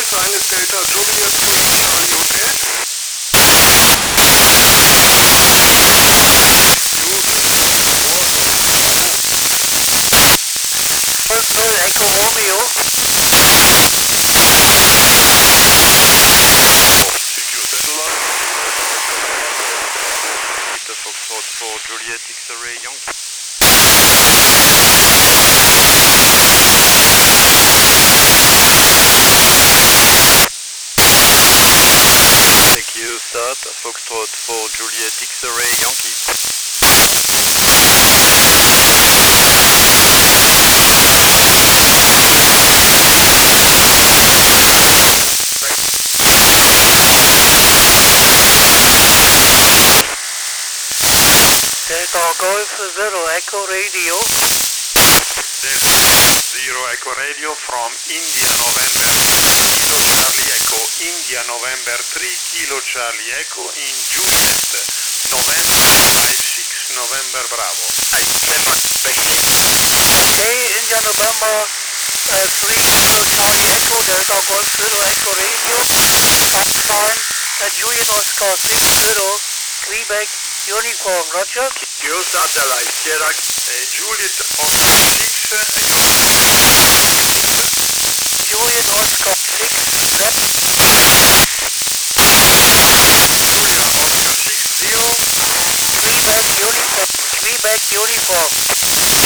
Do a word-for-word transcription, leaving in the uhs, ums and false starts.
eines Delta Juliet Police Charlie Hotel. Personal Echo Romeo. Secure Satellite. Delta Foxtrot for Juliet X-Ray Yankee. Thank you, start. Foxtrot for Juliet X-Ray Yankee. Delta Golf Zero Echo Radio. Delta Zero Echo Radio from India November. Kilo Charlie Echo. India November three Kilo Charlie Echo in Juliet. November five six November Bravo. eight seven taxi. Hey, India November uh, three Kilo Charlie Echo, Delta Golf Zero Echo Radio. Uptime at Juliet Oscar six Zero, Quebec Uniform, Roger. Secure Satellite Sierra. Uh, Juliet Oscar six Echo. Juliet Oscar six, yep. Julia Oscar six zero from Quebec Uniform, Quebec Uniform.